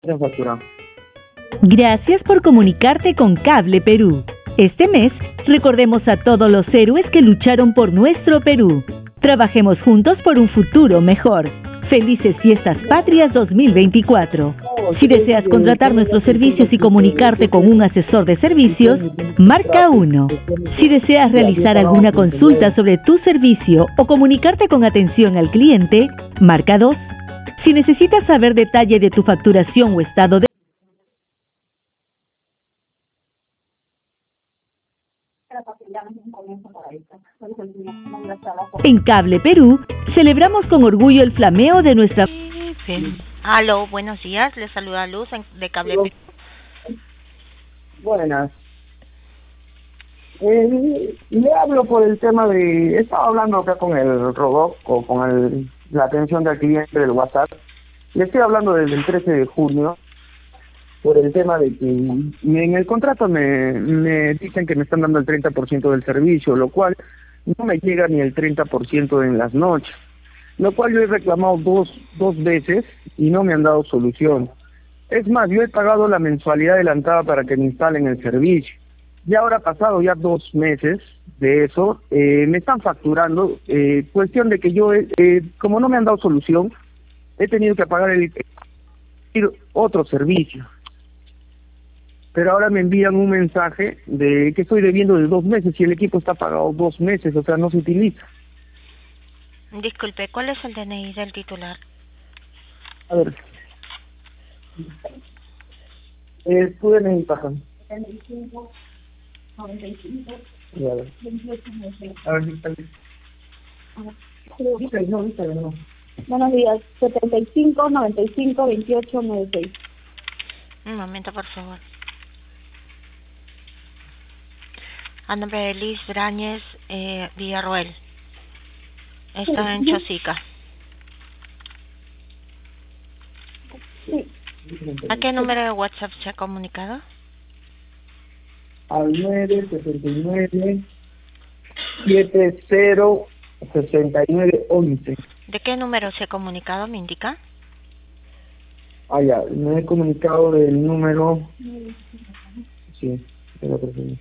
Ya facturado. Gracias por comunicarte con Cable Perú. Este mes, recordemos a todos los héroes que lucharon por nuestro Perú. Trabajemos juntos por un futuro mejor. Felices Fiestas Patrias 2024. Si deseas contratar nuestros servicios y comunicarte con un asesor de servicios, marca 1. Si deseas realizar alguna consulta sobre tu servicio o comunicarte con atención al cliente, marca 2. Si necesitas saber detalle de tu facturación o estado de En Cable Perú, celebramos con orgullo el flameo de nuestra... Sí. Aló, buenos días. Les saluda Luz de Cable Digo, Perú. buenas. Le hablo por el tema de... Estaba hablando acá con el robot o con la atención del cliente del WhatsApp. Le estoy hablando desde el 13 de junio por el tema de que en el contrato me dicen que me están dando el 30% del servicio, lo cual no me llega ni el 30% en las noches, lo cual yo he reclamado dos veces y no me han dado solución. Es más, yo he pagado la mensualidad adelantada para que me instalen el servicio. Y ahora pasado ya 2 meses de eso, me están facturando, cuestión de que yo, como no me han dado solución, he tenido que pagar otro servicio. Pero ahora me envían un mensaje de que estoy debiendo de 2 meses y el equipo está pagado 2 meses, o sea, no se utiliza. Disculpe, ¿cuál es el DNI del titular? A ver, pude necesitar. Sí, a ver. A ver si está bien. No. Buenos días, 75 95 28 96. Un momento, por favor. A nombre de Liz Brañez Villarroel. Está en Chosica. Sí, ¿A qué número de WhatsApp se ha comunicado? Al 969 70 69 11. ¿De qué número se ha comunicado? ¿Me indica? Ah, ya, me he comunicado del número. Sí, de la persona.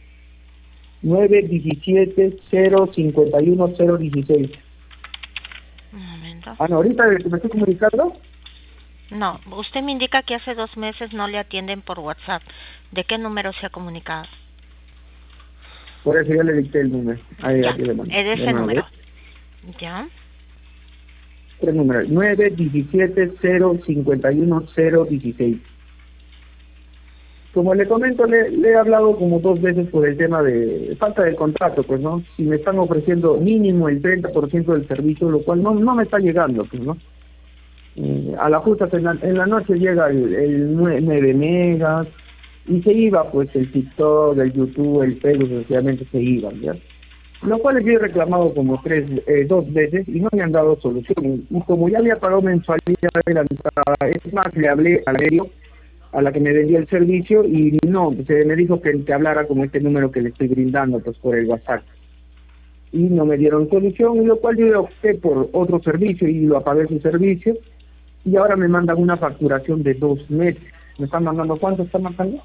917 051 016. Un momento. Ah, no, ahorita me estoy comunicando. No, usted me indica que hace 2 meses no le atienden por WhatsApp. ¿De qué número se ha comunicado? Por eso yo le dicté el número. Ahí, Ya, aquí le mando. es de De ese nuevo, número. ¿Ya? 3 números. 917 051 016. Como le comento, le he hablado como 2 veces por el tema de falta de contrato, pues, ¿no? Si me están ofreciendo mínimo el 30% del servicio, lo cual no me está llegando, pues, ¿no? A la justa en la noche llega el 9 megas y se iba, pues, el TikTok, el YouTube, el Facebook, sencillamente se iban, ¿ya? Lo cual yo he reclamado como 2 veces y no me han dado solución. Y como ya había pagado mensualidad adelantada, es más, le hablé al medio a la que me vendía el servicio y no, se me dijo que hablara con este número que le estoy brindando, pues por el WhatsApp. Y no me dieron solución, y lo cual yo opté por otro servicio y lo apagué su servicio. Y ahora me mandan una facturación de 2 meses. ¿Me están mandando cuánto están mandando?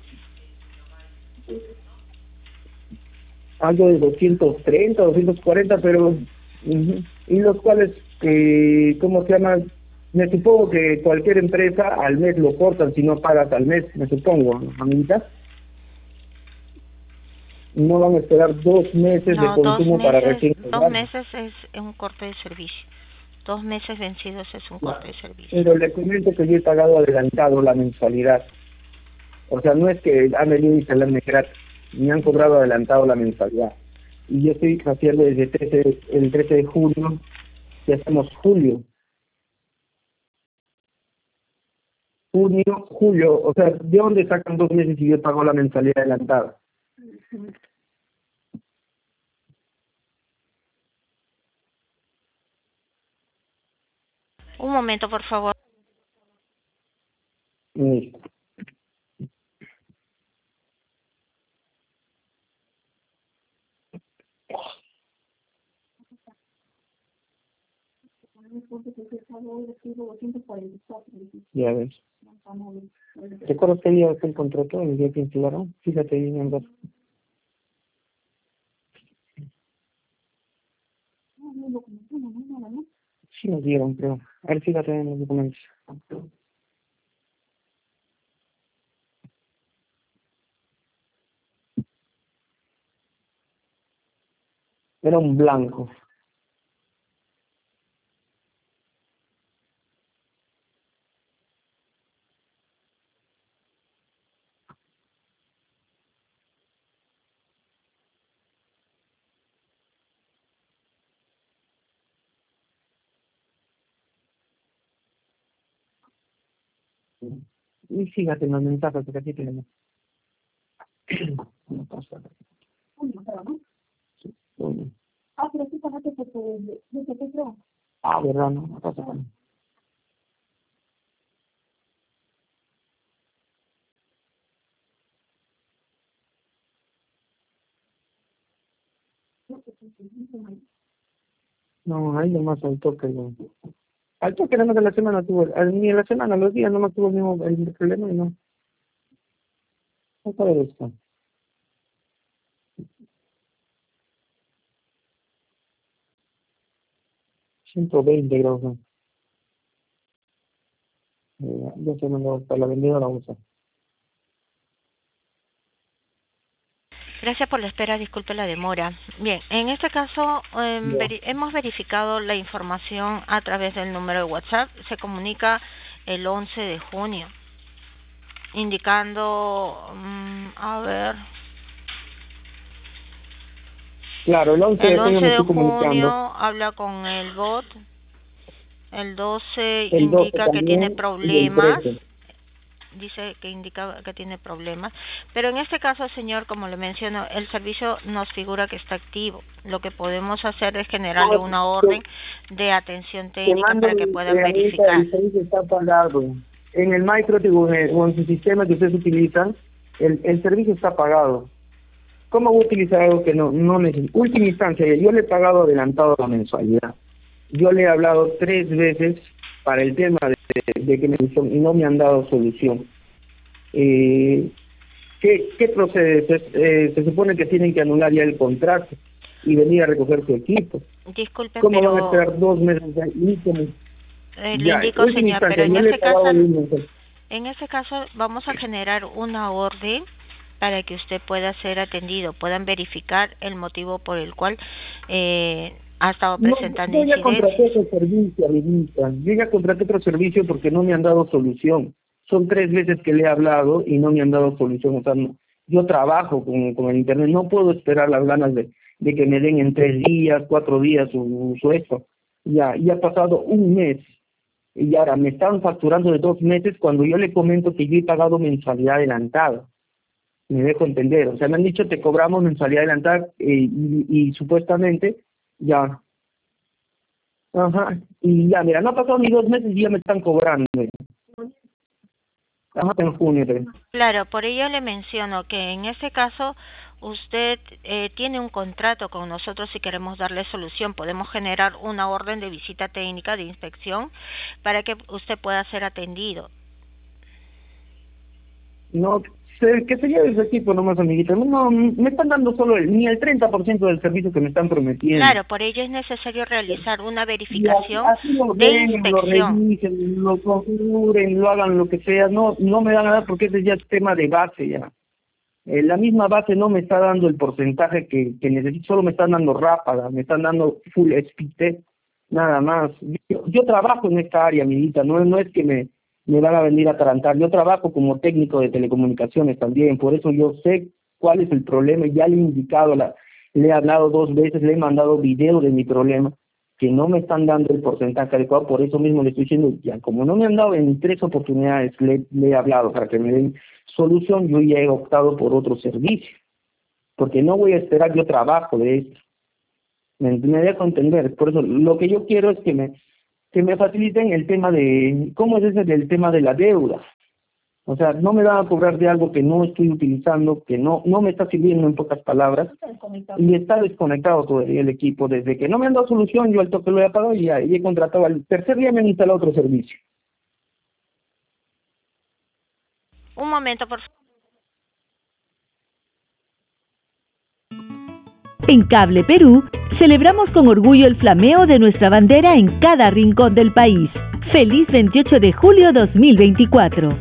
Algo de 230, 240, pero... Y los cuales, ¿cómo se llama? Me supongo que cualquier empresa al mes lo cortan si no pagas al mes, me supongo, amiguitas. No van a esperar 2 meses de No, consumo para recién dos cobrar. meses es un corte de servicio. 2 meses vencidos es un corte de servicio. Pero le comento que yo he pagado adelantado la mensualidad. O sea, no es que han venido a instalarme gratis, me han cobrado adelantado la mensualidad. Y yo estoy haciendo desde el 13 de junio, y hacemos julio. Junio, julio, o sea, ¿de dónde sacan 2 meses si yo pago la mensualidad adelantada? Un momento, por favor. Mm. Ya ves. ¿Recuerdas que día fue el contrato, el día que instalaron? Fíjate bien en dos. Sí nos dieron, creo. A ver, fíjate en los documentos. Era un blanco. Y fíjate en los mensajes, porque aquí tenemos. No pasa nada. Bueno. Pero sí pagaste porque de qué creo. ¿Verdad? No pasa nada. No, ahí nomás al toque. No. Al toque nada más de la semana tuvo, ni en la semana, los días nomás tuvo el problema y no. No sabe esto. 120 grados. ¿No? Ya se mandó para la vendedora usa. Gracias por la espera, disculpe la demora. Bien, en este caso hemos verificado la información a través del número de WhatsApp. Se comunica el 11 de junio, indicando, Claro, el 11 el de junio 11 me de estoy comunicando. junio habla con el bot, el 12 El 12 indica que tiene también y el problemas. 13. Dice que indica que tiene problemas, pero en este caso, señor, como le menciono, el servicio nos figura que está activo. Lo que podemos hacer es generarle una orden de atención Te técnica mando para que puedan verificar. el servicio está pagado. En el micro o en su sistema que ustedes utilizan, el servicio está pagado. ¿Cómo voy a utilizar algo que no necesito? Última instancia, yo le he pagado adelantado la mensualidad. Yo le he hablado 3 veces para el tema de que me hicieron y no me han dado solución. ¿Qué procede? Se supone que tienen que anular ya el contrato y venir a recoger su equipo. Disculpe, ¿Cómo pero van a esperar 2 meses? le indico, última señor, instancia, pero yo le he pagado el mes. en ese caso vamos a generar una orden para que usted pueda ser atendido, puedan verificar el motivo por el cual ha estado presentando Yo ya contraté incidencias. otro servicio, amiguita. Yo ya contraté otro servicio porque no me han dado solución. Son 3 veces que le he hablado y no me han dado solución. O sea, yo trabajo con el internet, no puedo esperar las ganas de que me den en 3 días, 4 días su esto. Ya ha pasado un mes y ahora me están facturando de 2 meses cuando yo le comento que yo he pagado mensualidad adelantada. Me dejo entender, o sea, me han dicho te cobramos mensualidad adelantada y supuestamente ya, y ya, mira, no ha pasado ni 2 meses y ya me están cobrando. En junio. Claro, por ello le menciono que en este caso usted tiene un contrato con nosotros. Si queremos darle solución, podemos generar una orden de visita técnica de inspección para que usted pueda ser atendido. No sé, que sería de ese tipo nomás, amiguita. No, me están dando solo ni el 30% del servicio que me están prometiendo. Claro, por ello es necesario realizar una verificación así lo de ven, inspección. lo revisen, lo configuren, lo hagan lo que sea. No me dan nada porque ese ya es tema de base ya. La misma base no me está dando el porcentaje que necesito, solo me están dando ráfaga, me están dando full speed, nada más. Yo trabajo en esta área, amiguita, no es que me van a venir a atarantar. Yo trabajo como técnico de telecomunicaciones también, por eso yo sé cuál es el problema. Ya le he indicado, le he hablado 2 veces, le he mandado video de mi problema, que no me están dando el porcentaje adecuado. Por eso mismo le estoy diciendo, ya como no me han dado en 3 oportunidades, le he hablado para que me den solución, yo ya he optado por otro servicio, porque no voy a esperar, yo trabajo de esto. Me dejo entender. Por eso lo que yo quiero es que me faciliten el tema de, ¿cómo es ese del tema de la deuda? O sea, no me van a cobrar de algo que no estoy utilizando, que no me está sirviendo, en pocas palabras, y está desconectado todavía el equipo. Desde que no me han dado solución, yo al toque lo he apagado y he contratado, al tercer día me han instalado otro servicio. Un momento, por favor. En Cable Perú, celebramos con orgullo el flameo de nuestra bandera en cada rincón del país. ¡Feliz 28 de julio 2024!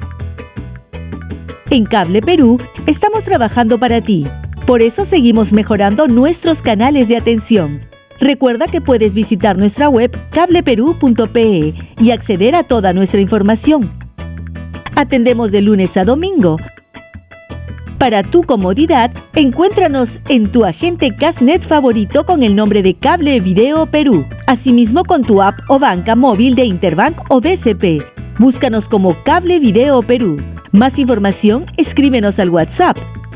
En Cable Perú, estamos trabajando para ti. Por eso seguimos mejorando nuestros canales de atención. Recuerda que puedes visitar nuestra web cableperú.pe y acceder a toda nuestra información. Atendemos de lunes a domingo. Para tu comodidad, encuéntranos en tu agente Castnet favorito con el nombre de Cable Video Perú. Asimismo con tu app o banca móvil de Interbank o BCP. Búscanos como Cable Video Perú. Más información, escríbenos al WhatsApp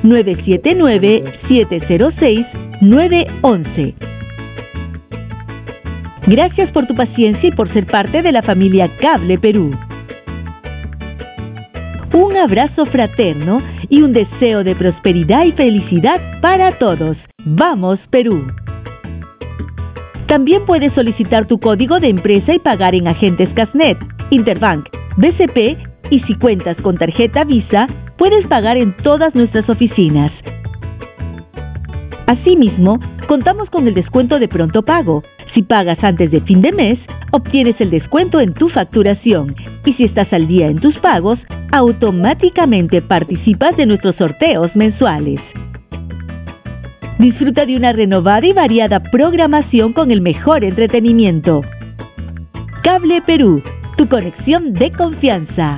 979-706-911. Gracias por tu paciencia y por ser parte de la familia Cable Perú. Un abrazo fraterno y un deseo de prosperidad y felicidad para todos. ¡Vamos, Perú! También puedes solicitar tu código de empresa y pagar en agentes Castnet, Interbank, BCP y si cuentas con tarjeta Visa, puedes pagar en todas nuestras oficinas. Asimismo, contamos con el descuento de pronto pago. Si pagas antes de fin de mes, obtienes el descuento en tu facturación. Y si estás al día en tus pagos, automáticamente participas de nuestros sorteos mensuales. Disfruta de una renovada y variada programación con el mejor entretenimiento. Cable Perú, tu conexión de confianza.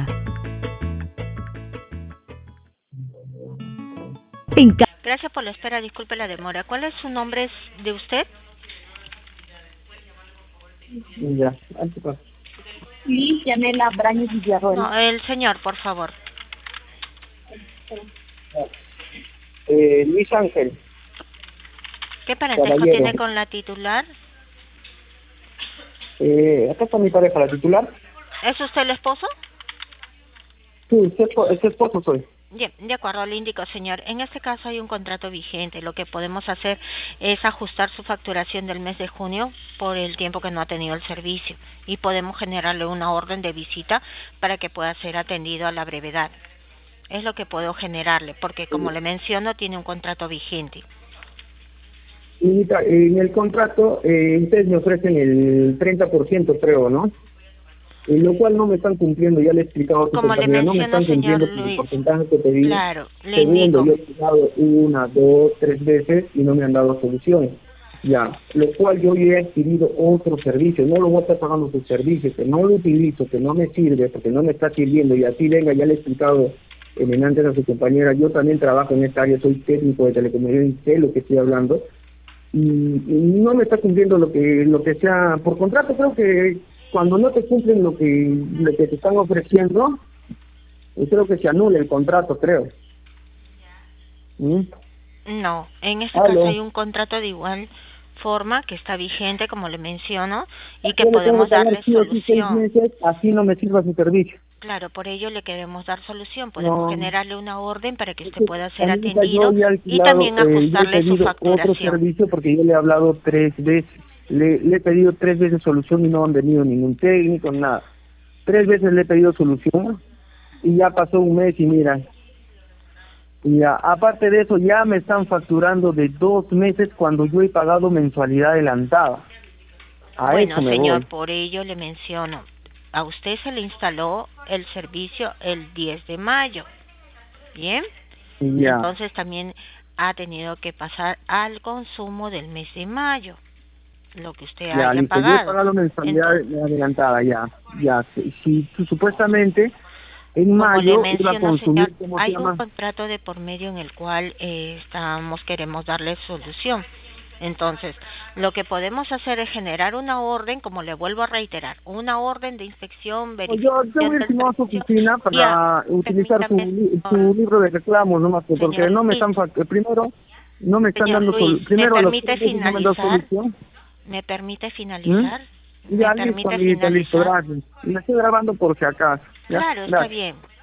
Gracias por la espera, disculpe la demora. ¿Cuál es su nombre de usted? Ya, Liz Yanela Brañez Villarroel. No, el señor, por favor. Luis Ángel. ¿Qué parentesco Caballero. tiene con la titular? Acá está mi pareja, la titular. ¿Es usted el esposo? Sí, ese esposo soy. Bien, de acuerdo, le indico, señor. En este caso hay un contrato vigente. Lo que podemos hacer es ajustar su facturación del mes de junio por el tiempo que no ha tenido el servicio y podemos generarle una orden de visita para que pueda ser atendido a la brevedad. Es lo que puedo generarle, porque como le menciono, tiene un contrato vigente. Y en el contrato, ustedes me ofrecen el 30%, creo, ¿no? Lo cual no me están cumpliendo, ya le he explicado a su Como le compañera, no me menciono, están cumpliendo señor con el Luis, porcentaje que pedí. claro, le Segundo, indico. yo he explicado 1, 2, 3 veces y no me han dado solución. Ya, lo cual yo ya he adquirido otro servicio, no lo voy a estar pagando su servicio, que no lo utilizo, que no me sirve, porque no me está sirviendo, y así venga, ya le he explicado antes a su compañera, yo también trabajo en esta área, soy técnico de telecomunicaciones, sé lo que estoy hablando, y no me está cumpliendo lo que sea por contrato. Creo que cuando no te cumplen lo que te están ofreciendo, creo que se anula el contrato, creo. No, en este ¿Aló? caso hay un contrato de igual forma que está vigente, como le menciono, y que Yo le tengo podemos que pagar darle sí o sí 6 solución. meses, así no me sirva su servicio. Claro, por ello le queremos dar solución. Podemos No. generarle una orden para que usted Es que, pueda ser Anita, atendido yo ya he y alquilado, también yo he ajustarle su pedido otro facturación. servicio porque yo le he hablado 3 veces. Le he pedido 3 veces solución y no han venido ningún técnico, nada. 3 veces le he pedido solución y ya pasó un mes y mira. Y aparte de eso ya me están facturando de 2 meses cuando yo he pagado mensualidad adelantada. Bueno, eso me señor, voy. por ello le menciono. A usted se le instaló el servicio el 10 de mayo. ¿Bien? Ya. Entonces también ha tenido que pasar al consumo del mes de mayo, lo que usted Ya, haya listo, yo he pagado. pagado mensualidad adelantada, ya. Si supuestamente en Como mayo le iba a menciono, consumir, señor, ¿cómo se hay llama? un contrato de por medio en el cual queremos darle solución. Entonces, lo que podemos hacer es generar una orden, como le vuelvo a reiterar, una orden de inspección, Yo verificación voy a del firmar a su servicio. oficina para utilizar su libro de reclamos, nomás, porque Señor no me Luis. están, primero, no me están Señor dando Luis, primero ¿me los permite 3 meses no me han dado finalizar? solución. ¿Me permite finalizar? Ya, ¿Me listo, permite amiguita, listo, finalizar? gracias. Y me estoy grabando por si acaso. ¿Ya? Claro, está Gracias. bien.